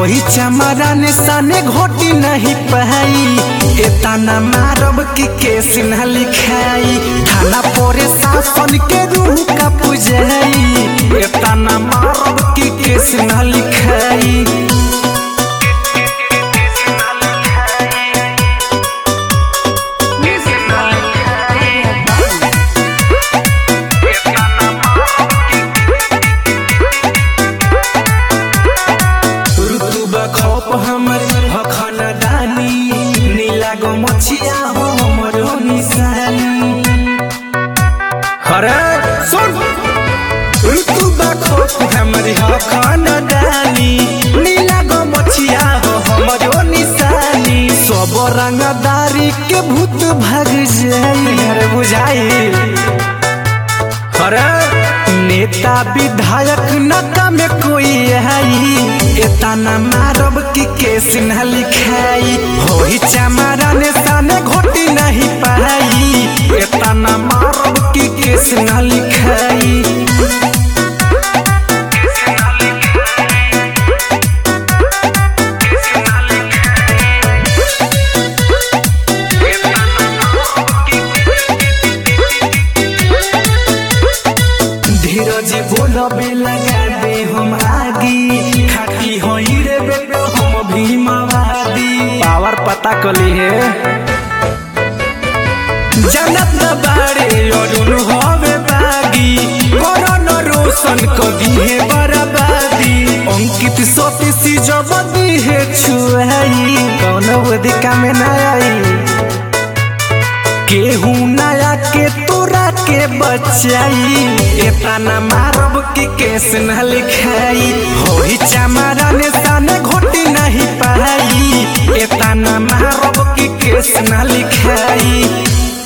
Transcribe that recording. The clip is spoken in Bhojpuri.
होई चमरा ने साने घोटी नहीं पाई। एतना मारब की केस न लिखाई, थाना पोरे शासन के रूह का पुजाई। एतना मारब की केस न लिखाई। हमर हखना दानी नीला गो मछिया हो हमर निशानी। अरे सुन तू बखोप हमर हखना दानी नीला गो मछिया हो हमर निशानी। सब रंगदारी के भूत भाग जाई। अरे बुझाई अरे नेता विधायक नता में कोई आई। एतना मारब की केस न लिखाई, होई चमारा ने साने घोटी नहीं पाई। एतना मारब की केस न लिखाई। धीरज बोलबे लगा दे हम आगी, खाटी होई रे बेटो हम भीमवादी। पावर पता कली है जनत बारे अरुण होवे बागी। करण रोशन कदी है बर्बादी, अंकित सतीश जब दी है छुआई। कौन दिका में ना आई, केहू नया के तोरा के बचाई। एतना मारब की केस न लिखाई, होई चमारा ने साने घोटी नहीं पाई। एतना मारब की केस न लिखाई।